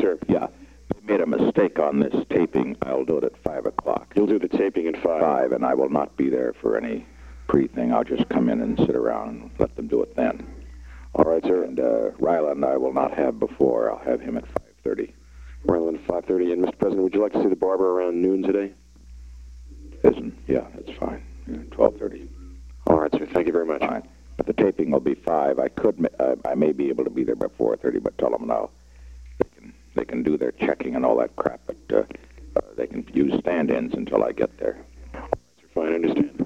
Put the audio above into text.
sure. Yeah. They made a mistake on this taping. I'll do it at 5 o'clock. You'll do the taping at 5? 5, and I will not be there for any pre-thing. I'll just come in and sit around and let them do it then. All right, sir. And Ryland I will not have before. I'll have him at 5:30. Ryland, 5:30. And, Mr. President, would you like to see the barber around noon today? Yeah, that's fine. Yeah, 12:30. All right, sir. Thank you very much. Fine. But the taping will be 5. I may be able to be there by 4:30, but tell them now they can do their checking and all that crap, but they can use stand-ins until I get there. All right, sir. Fine, I understand.